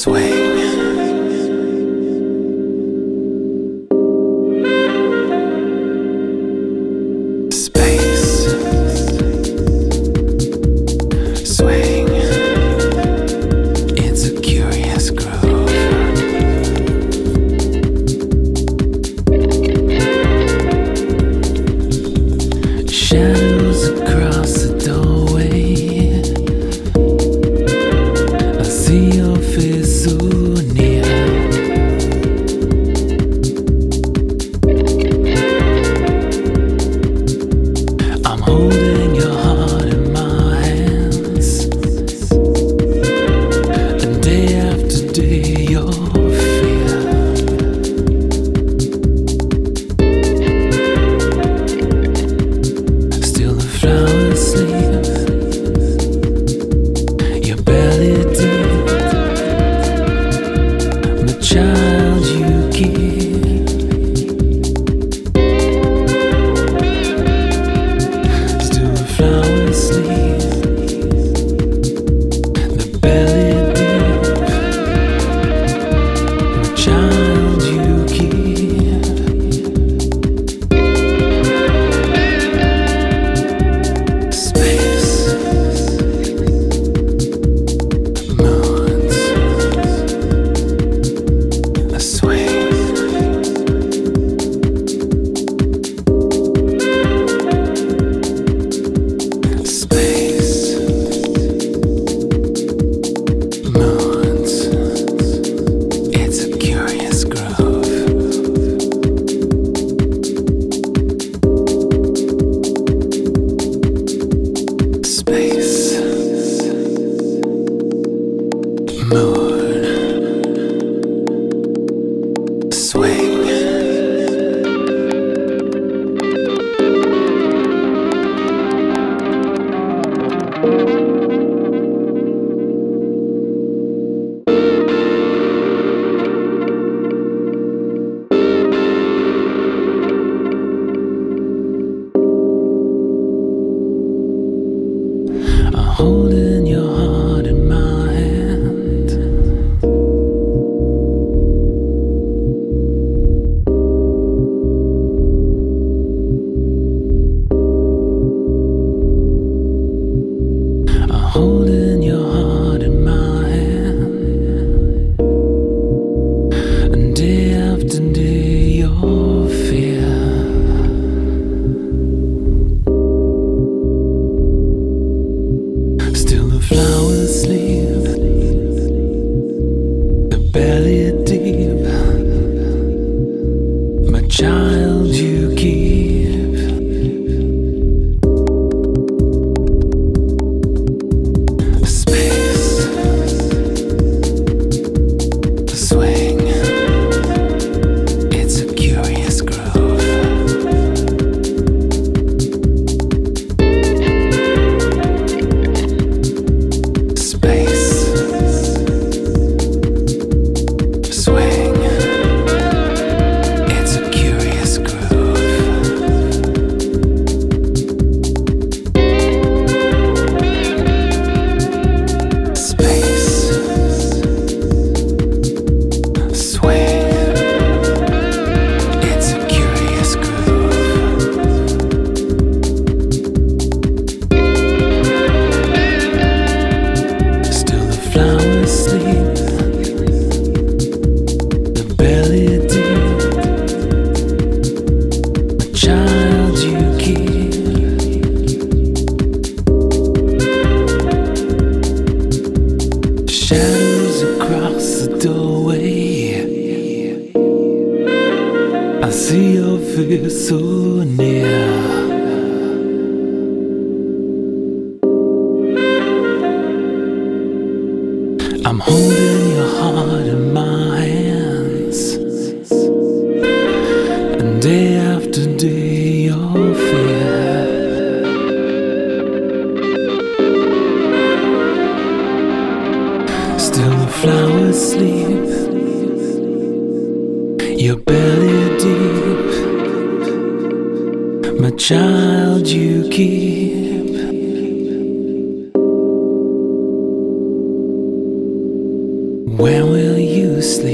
Shadows across the doorway. I see your face so near. I'm holding your heart in my hands, and day after day you're child you give. Still the flowers sleep, the belly deep. My child you give. Space, moons, holding your heart in my hand. I'm holding your heart in my hand, and day after day your fear. Flowers sleep, the belly deep. My child you give. Space, swing. It's a curious groove. Shadows across the doorway. I see your face so near. I'm holding your heart in my hands, and day after day your fear. Still the flowers sleep, your belly deep. My child you keep. When we asleep.